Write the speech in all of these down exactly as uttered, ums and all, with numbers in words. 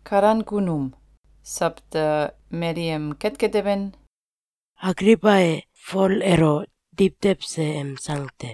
Karan kunum. Sabta Miriam ketketeben. Agrippae fol ero diptepse em sangte.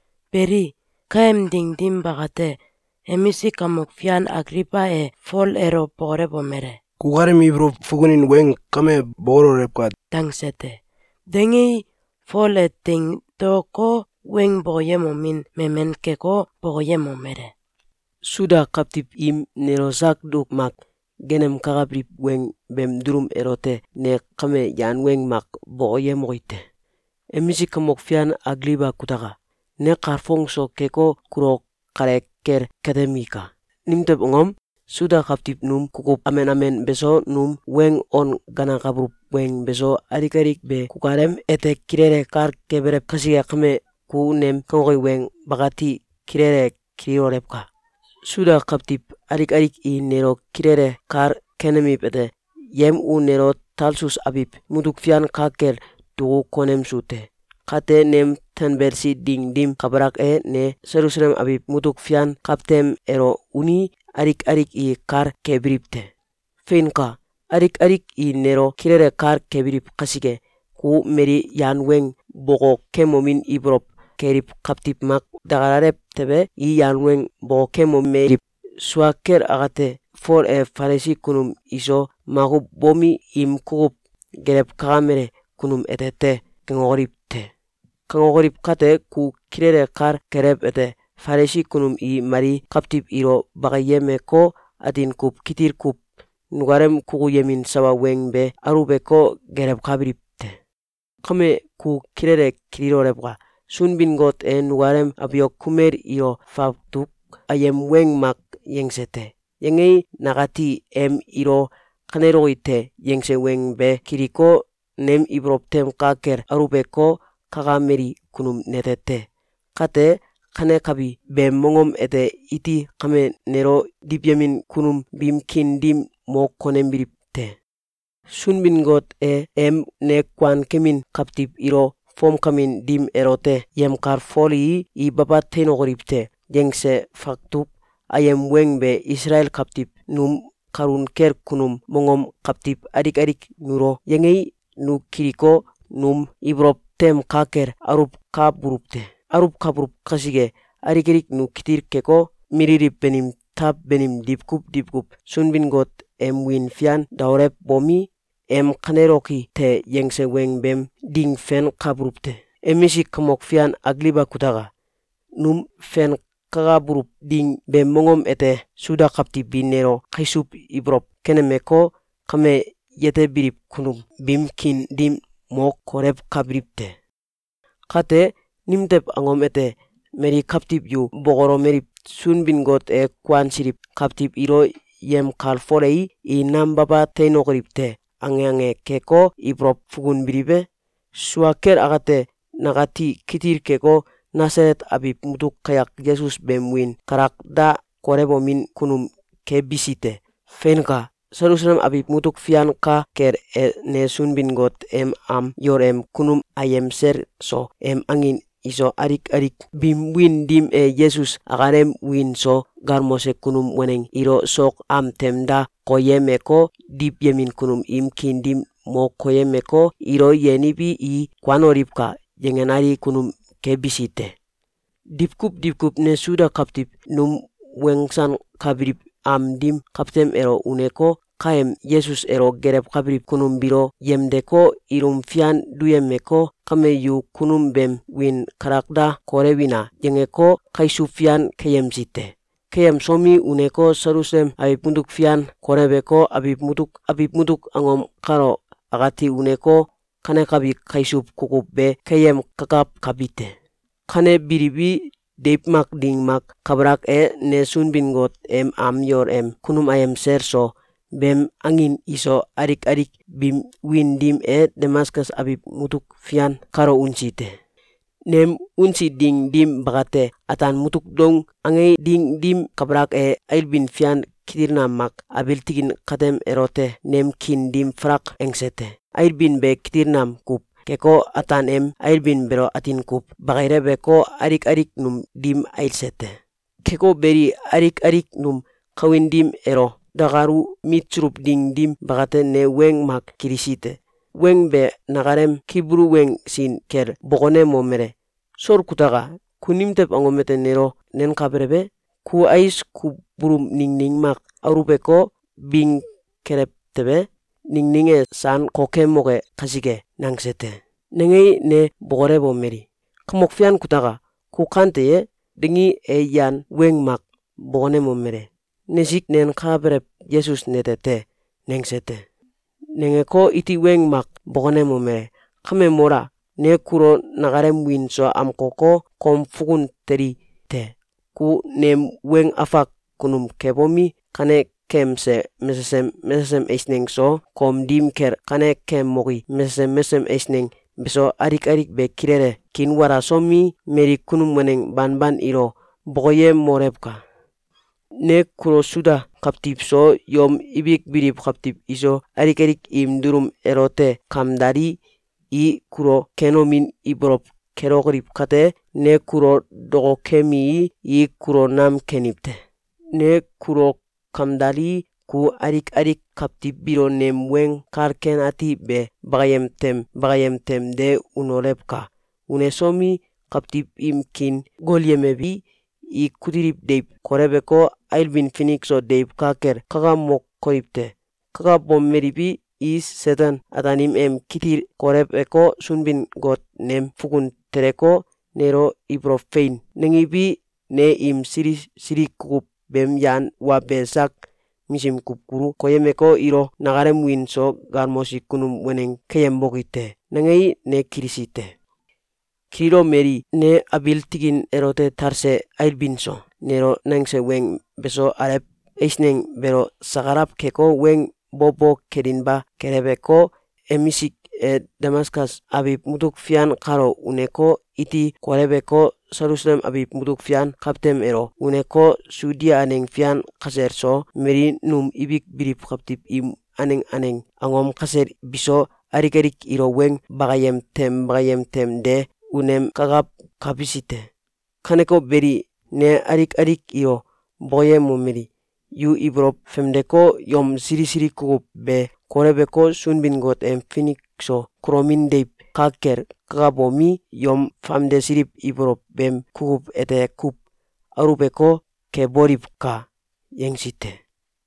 Beri kaem ding dim bagate emisi kamuk fian Agrippae fol ero pore bomere. Kugare mi bro fugunin weng kame boro repkat. Tangsete. Dengi fol et ting toko weng boyemo min memen keko boyemo mere. Suda kaptip im nerosak duk mak genem kagabrip weng bem durum erote ne kame yan weng mak boye moite. Emisi kamok fian agliba kutaka. Ne karfong so keko kuro kare ker kademika. Nimtep ngom suda kaptip num kukup amen amen beso num weng on gana kabrup weng beso adik-adik be kukarem ete kirere kar keberep kasiga kame ku nem kongoy weng bagati kirere kiriorepka. Suda kaptip adik-adik i nero kirere kar kenemi pete yem u nero talsus abip muduk fian kaker tugu konem sute. Kate nem ten bersi ding dim kabrak e ne Jerusalem abip muduk fian kaptem ero uni adik-adik i kar kebripte. Finka adik-adik i nero kirere kar kebrip kasige ku meri yan weng boko kemomin ibrop kerip kaptip mak dagararep tebe i yan weng boko kemo merip suaker agate for e faresi kunum iso magu bomi im kukup gerep kagamere kunum etete kengoripte. Kengorip kate ku kirere kar kerep ete faresi kunum i mari kaptip iro bagayeme ko adin kup kitir kup nugarem kuku yemin sawa weng be arube ko gerep kabripte. Kame ku kirere kirirorepka sunbin got e nugarem abiok kumer iro fabtuk ayem weng mak yengsete. Yengei nagati em iro kaneroite yengse weng be kiriko nem ibroptem kaker arube ko kagameri kunum netete. Kate kane kabi be mongom ete iti kame nero dipyamin kunum bimkin dim mo konembiripte. Sunbin got e em ne kwan kemin kaptip iro fom kamin dim erote yem kar foli i babat tenogoripte yengse faktuk ayem weng be Israel kaptip num karun ker kunum mongom kaptip adik-adik nuro yengei nu kiriko num ibrop tem kaker arup kaburupte. Arup kaburup kasige adik-adik nu kitir keko miririp benim tab benim dipkup dipkup sunbin got em win fian daurep bomi em kaneroki te yengse weng bem ding fen kaburupte. Emisi kamok fian agliba kutaka num fen kagaburup ding be mongom ete suda kapti binero kaisup ibrop kenemeko kame yete birip kunum bimkin dim mo korep kabripte. Kate nimtep angom ete meri kaptip yu bogoro merip sunbin got e kwan sirip kaptip iro yem kalforei i nambaba teinogoripte ange ange keko ibrop fugun biribe suaker agate nagati kitir keko Nasaret abip mutuk kayak Jesus bemwin karak da korebo min kunum ke bisite. Fenka Jerusalem abip mutuk fian ka ker e ne sunbin got em am yor em kunum ayem ser so em angin iso adik-adik bim win dim e Jesus agarem win so garmose kunum weneng iro sok am temda koyemeko dip yemin kunum im kindim mo koyemeko iro yenibi i kwanoripka yengenari kunum ke bisite. Dipkup dipkup ne suda kaptip num wengsan kabrip am dim kaptem ero uneko kaem Jesus ero gerep kabrip kunum biro yemdeko irum fian duyemeko kame yu kunum bem win karakda korewina yengeko kaisu fian keyemsite. Keyem somi uneko Jerusalem abip mutuk fian korebeko abip mutuk abip mutuk angom karo agati uneko kane kabi kaisup kukup be keyem kakap kabite. Kane biribi deip mak ding mak kabrak e ne sunbin got em am yor em kunum ayem serso bem angin iso adik-adik bim win dim e Damaskus abip mutuk fian karo unsite. Nem unsi ding dim bagate atan mutuk dong angei ding dim kabrak e ailbin fian kitirna mak abil tigin katem erote nem kin dim frak engsete. Ailbin be kitirnam kup keko atan em ailbin bero atin kup bagairebe ko adik-adik num dim ailsete. Keko beri adik-adik num kawin dim ero dagaru mitrup ding dim bagate ne weng mak kirisite. Weng be nagarem kibru weng sin ker bogone mo mere. Sor kutaga kunimtep angomete nero nen kabrebe ku ais ku burum ning ning mak arube ko bing kerep tebe ning ninge san koke moge kasige nangsete. Nengei ne bogore bo meri. Kamokfian kutaga ku kante ye dengi e yan weng mak bogone mo mere. Nesik nen kabreb Jesus netete nengsete. Nenge ko iti weng mak bogone mo mere. Kame mora ne kuro nagarem win so am koko kom fugun teri te. Ku nem weng afak kunum kebomi kane kem se mesesem mesesem esneng so kom dim ker kane kem mogi mesesem mesesem esneng beso arik arik be kirere kin wara somi meri kunum meneng ban ban iro boye morebka. Ne kuro suda kaptip so yom ibik birip kaptip iso arik arik im durum erote kamdari i kuro kenomin ibrop kerogrip kate ne kuro dogo kemi i kuro nam kenipte. Ne kuro kamdali ku arik arik kaptip biro nem weng karken ati be bagayem tem bagayem tem de unolepka. Unesomi kaptip im kin golyemebi i kudirip deip korebeko ailbin finikso deip kaker kaga mok koripte. Kaga bommeribi is setan atanim em kitir korebeko sunbin got nem fugun tereko nero ibrofein. Nengibi ne im siri siri kukup bem yan wa besak misim kupkuru koyemeko iro nagarem win so garmosi kunum weneng keyembogite. Nengei ne kirisite. Kiro meri ne abil tigin erote tarse ailbinso. Nero nengse weng beso arep eisneng bero sagarap keko weng bobo kedinba kerebeko emisik e Damaskas abib mutuk fian karo uneko iti korebeko Jerusalem abib mutuk fian kaptem ero uneko sudia aneng fian kaser so meri num ibik birip kaptip im aneng aneng angom kaser biso arik arik iro weng bagayem tem bagayem tem de unem kagap kapisite. Kaneko beri ne arik arik iro boye mo meri yu ibrop femdeko yom siri siri kukup be korebeko sunbin got em finik so kromin deip kaker kagabomi yom famde sirip ibrop bem kukup ete kup arubeko ke borip ka yengsite.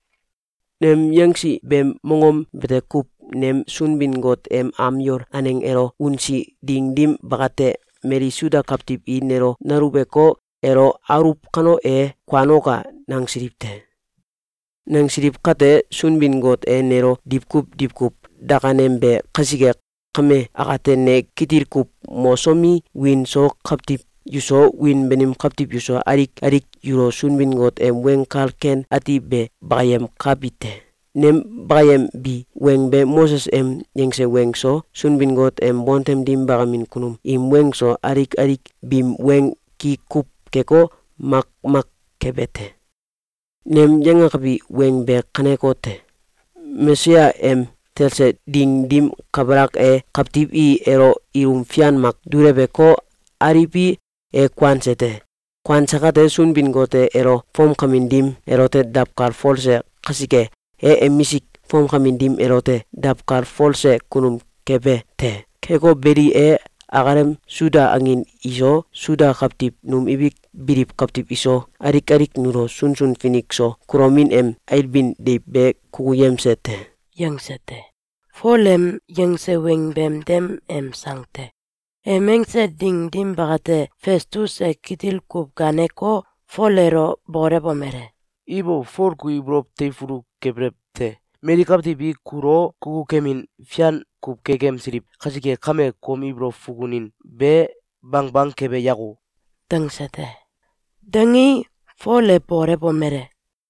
Nem yengsi bem mongom bete kup nem sunbin got em amyor aneng ero unsi ding dim bagate meri suda kaptip i nero narubeko ero arup kano e kwanoka nang siripte. Nang sirip kate sunbin got e nero dipkup dipkup dakanembe kasige kame akate ne kitirkup mosomi win so kaptip yuso win benim kaptip yuso arik arik yuro sunbin got em weng kalken ati be bagayem kapite. Nem bagayem bi weng be Moses em yengse weng so sunbin got em bontem dim bagamin kunum im weng so arik arik bim weng ki kup keko mak mak kebete. Nem jengakabi weng be kanekote. Mesia em telse ding dim kabrak e kaptip i ero irum fian mak durebeko aripi e kwansete. Kwansakate sunbin gote ero fom kamindim erote dapkar folse kasike e emisik fom kamindim erote dapkar folse kunum kebe te. Keko beri e agarem suda angin iso suda kaptip num ibik birip kaptip iso arik arik nuro sun sun finik so kuromin em ailbin deip be kukuyem sete. Yang sete. Folem yang se weng bem dem em sangte. Emeng se ding dim bagate Festus e kitil kup ganeko folero borebo mere. Ibo forku ibrop teifuru kebrepte. Meri kapti bi kuro kuku kemin fian kup kegem sirip kasike kame kom ibro fugunin be bang bang kebe yagu. Deng sete. Dengi fole borebo mere.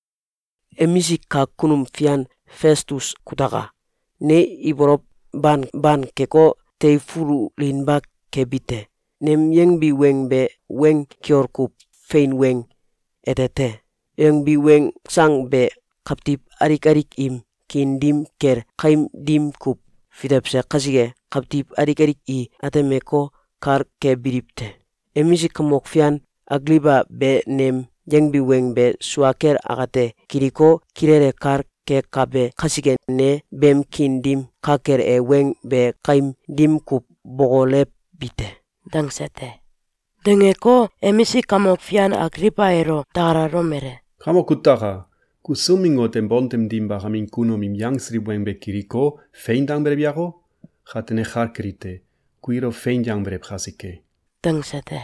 Emisik ka kunum fian Festus kutaka. Ne ibrop ban ban keko teifuru linbak kebite. Nem yeng bi weng be weng kior kup fein weng etete. Yeng bi weng sang be kaptip arik arik im kin dim ker kaim dim kup fidepse kasige kaptip arik arik i atemeko kar ke biripte. Emisi kamok fian agliba be nem jeng bi weng be suaker agate kiriko kirere kar ke kabe kasige ne bem kindim kaker e weng be kaim dim kup bogolep bite. Dangsete. Dengeko emisi kamok fian Agripa ero tararo mere. Kamo kutaka. Ku sumingo tem bontem dimba hamin kuno mim yangsri weng be kiriko fein dang brebiago. Hatene harkrite. Kuiro fein jang breb hasike. Dangsete.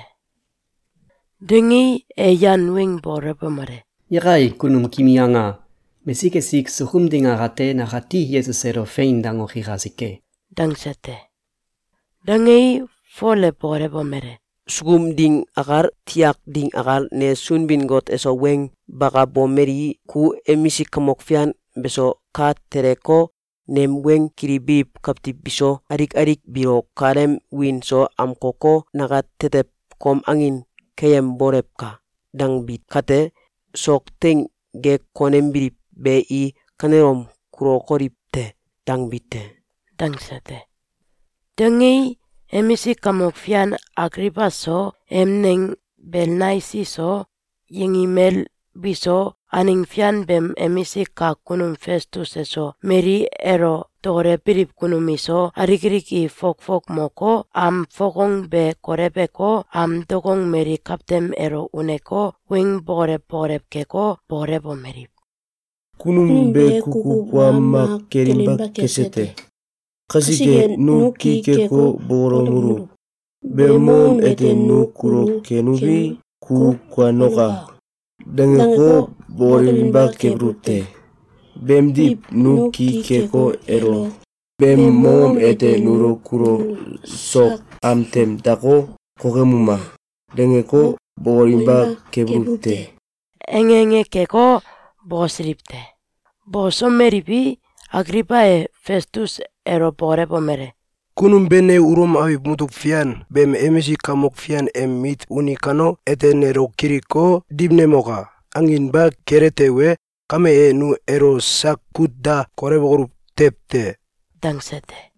Dengi e yan weng borebo mere. Irai kunum kimianga. Mesike sik suhum dinga rate na hati Jesus ero fein dango hirasike. Dangsete. Dengi fole borebo mere. Sugum ding agar tiak ding agar ne sunbin got eso weng baka bomeri ku emisi kamokfian beso ka tereko nem weng kiribib kapti biso arik-arik biro karem win so amkoko naga tetep kom angin kayem borep ka dang bit kate sok teng ge konem birip be i kanerom kuro korip te dang bitte. Dangsete. Dengi emisi kamok fian Agripa so emneng belnaisi so yingimel biso aning fian bem emisi ka kunum Festus eso meri ero tore pirip kunum iso arikiriki fok fok moko am fokong be korepeko am dogong meri kaptem ero uneko wing bore borep keko bore bomerip. Kunum be kuku kwa mak kerimba kesete. Kasige nu kikeko boromuru. Bemom ete nu kuro kenubi ku kwa noka. Dengeko borimba kebrute. Bemdip nu kikeko ero. Bemom ete nuro kuro sok amtem dako kokemuma. Dengeko borimba kebrute. Engenge keko bosripte. Boso meripi Agripa e Festus ero bore bomere. Kunum bene urum abib mutuk fian bem emisi kamok fian em mit unikano eten ero kiriko dibne moka angin ba keretewe kame e nu ero sakut da koreborup tepte. Dangsete.